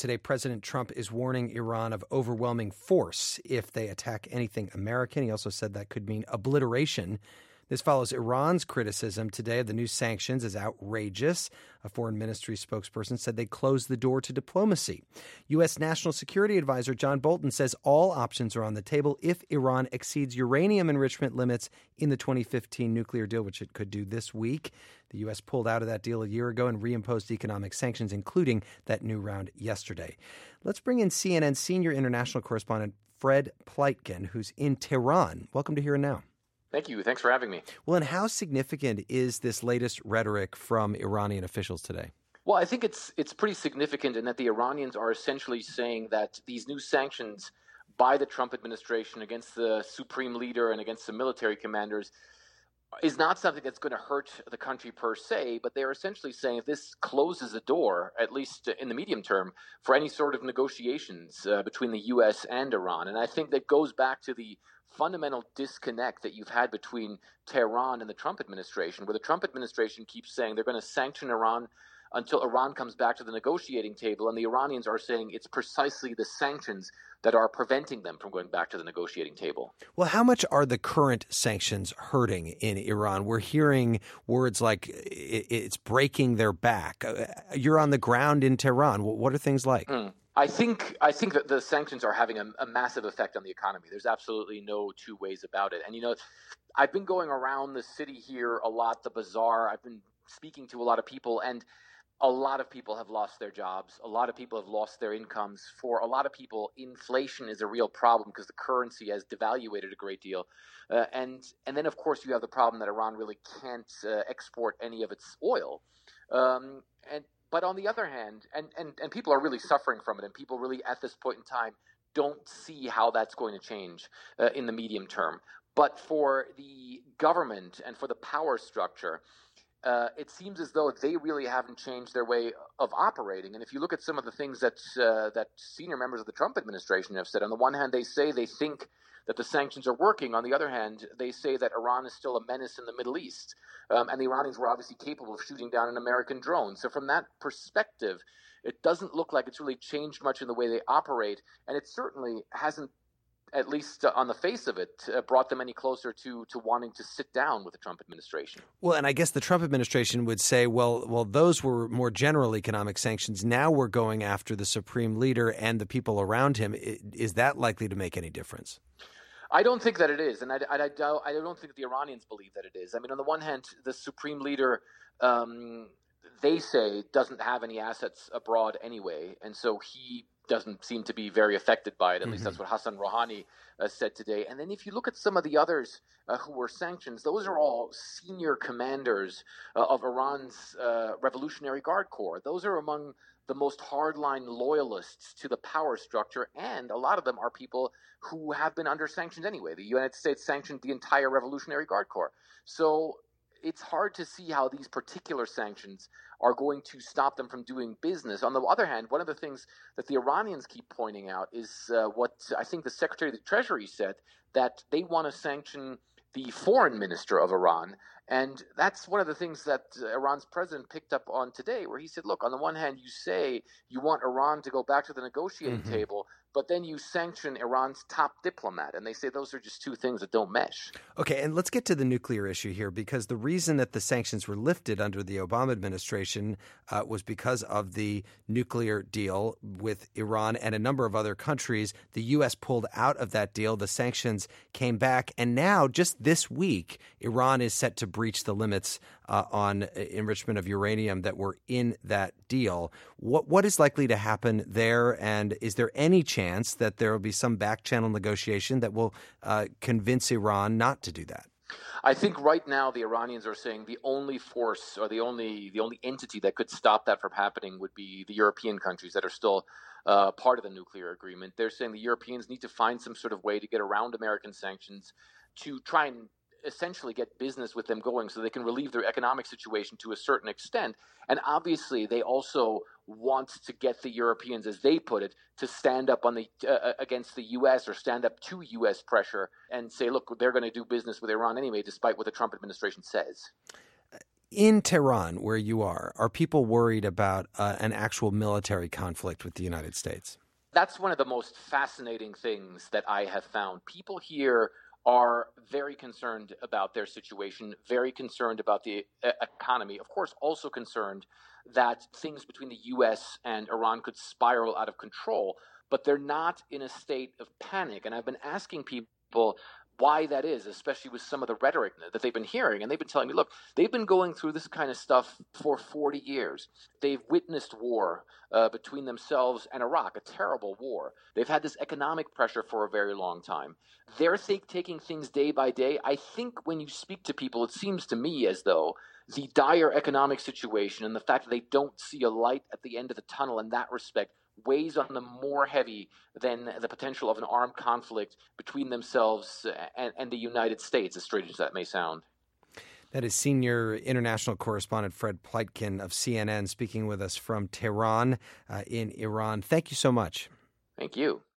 today, President Trump is warning Iran of overwhelming force if they attack anything American. He also said that could mean obliteration. This follows Iran's criticism today of the new sanctions as outrageous. A foreign ministry spokesperson said they closed the door to diplomacy. U.S. National Security Advisor John Bolton says all options are on the table if Iran exceeds uranium enrichment limits in the 2015 nuclear deal, which it could do this week. The U.S. pulled out of that deal a year ago and reimposed economic sanctions, including that new round yesterday. Let's bring in CNN senior international correspondent Fred Pleitgen, who's in Tehran. Welcome to Here and Now. Thank you. Thanks for having me. Well, and how significant is this latest rhetoric from Iranian officials today? Well, I think it's pretty significant in that the Iranians are essentially saying that these new sanctions by the Trump administration against the supreme leader and against the military commanders is not something that's going to hurt the country per se, but they're essentially saying if this closes the door, at least in the medium term, for any sort of negotiations between the U.S. and Iran. And I think that goes back to the fundamental disconnect that you've had between Tehran and the Trump administration, where the Trump administration keeps saying they're going to sanction Iran until Iran comes back to the negotiating table, and the Iranians are saying it's precisely the sanctions that are preventing them from going back to the negotiating table. Well, how much are the current sanctions hurting in Iran? We're hearing words like it's breaking their back. You're on the ground in Tehran. What are things like? I think that the sanctions are having a massive effect on the economy. There's absolutely no two ways about it. And, I've been going around the city here a lot, the bazaar. I've been speaking to a lot of people, and a lot of people have lost their jobs. A lot of people have lost their incomes. For a lot of people, inflation is a real problem because the currency has devaluated a great deal. And then, of course, you have the problem that Iran really can't export any of its oil. But on the other hand, and people are really suffering from it, and people really at this point in time don't see how that's going to change in the medium term. But for the government and for the power structure, it seems as though they really haven't changed their way of operating. And if you look at some of the things that senior members of the Trump administration have said, on the one hand, they say they think that the sanctions are working. On the other hand, they say that Iran is still a menace in the Middle East. And the Iranians were obviously capable of shooting down an American drone. So from that perspective, it doesn't look like it's really changed much in the way they operate. And it certainly hasn't, at least on the face of it, brought them any closer to wanting to sit down with the Trump administration. Well, and I guess the Trump administration would say, well, those were more general economic sanctions. Now we're going after the supreme leader and the people around him. Is that likely to make any difference? I don't think that it is, and I don't think that the Iranians believe that it is. I mean, on the one hand, the supreme leader, they say, doesn't have any assets abroad anyway, and so he doesn't seem to be very affected by it. At least that's what Hassan Rouhani said today. And then if you look at some of the others who were sanctioned, those are all senior commanders of Iran's Revolutionary Guard Corps. Those are among the most hardline loyalists to the power structure, and a lot of them are people who have been under sanctions anyway. The United States sanctioned the entire Revolutionary Guard Corps. So it's hard to see how these particular sanctions are going to stop them from doing business. On the other hand, one of the things that the Iranians keep pointing out is what I think the Secretary of the Treasury said, that they want to sanction the foreign minister of Iran. And that's one of the things that Iran's president picked up on today, where he said, look, on the one hand, you say you want Iran to go back to the negotiating table, but then you sanction Iran's top diplomat. And they say those are just two things that don't mesh. Okay, and let's get to the nuclear issue here, because the reason that the sanctions were lifted under the Obama administration was because of the nuclear deal with Iran and a number of other countries. The U.S. pulled out of that deal. The sanctions came back. And now, just this week, Iran is set to breach the limits on enrichment of uranium that were in that deal. What is likely to happen there? And is there any chance that there will be some back-channel negotiation that will convince Iran not to do that? I think right now the Iranians are saying the only force or the only entity that could stop that from happening would be the European countries that are still part of the nuclear agreement. They're saying the Europeans need to find some sort of way to get around American sanctions to try and essentially get business with them going so they can relieve their economic situation to a certain extent. And obviously they also want to get the Europeans, as they put it, to stand up on the against the U.S. or stand up to U.S. pressure and say, look, they're going to do business with Iran anyway, despite what the Trump administration says. In Tehran, where you are people worried about an actual military conflict with the United States? That's one of the most fascinating things that I have found. People here are very concerned about their situation, very concerned about the economy, of course, also concerned that things between the U.S. and Iran could spiral out of control, but they're not in a state of panic. And I've been asking people why that is, especially with some of the rhetoric that they've been hearing. And they've been telling me, look, they've been going through this kind of stuff for 40 years. They've witnessed war between themselves and Iraq, a terrible war. They've had this economic pressure for a very long time. They're taking things day by day. I think when you speak to people, it seems to me as though the dire economic situation and the fact that they don't see a light at the end of the tunnel in that respect weighs on them more heavy than the potential of an armed conflict between themselves and the United States, as strange as that may sound. That is senior international correspondent Fred Pleitgen of CNN speaking with us from Tehran in Iran. Thank you so much. Thank you.